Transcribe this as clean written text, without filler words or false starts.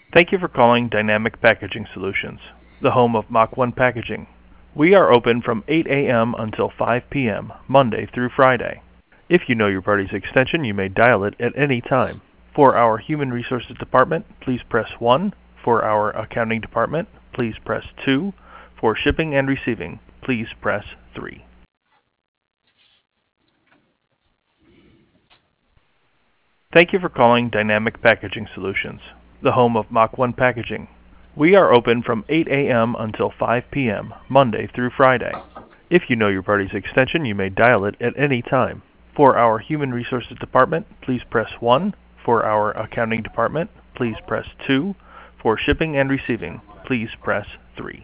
Thank you for calling Dynamic Packaging Solutions, the home of Mach 1 Packaging. We are open from 8 a.m. until 5 p.m., Monday through Friday. If you know your party's extension, you may dial it at any time. For our Human Resources Department, please press 1. For our Accounting Department, please press 2. For Shipping and Receiving, please press 3. Thank you for calling Dynamic Packaging Solutions, the home of Mach 1 Packaging. We are open from 8 a.m. until 5 p.m., Monday through Friday. If you know your party's extension, you may dial it at any time. For our Human Resources Department, please press 1. For our Accounting Department, please press 2. For Shipping and Receiving, please press 3.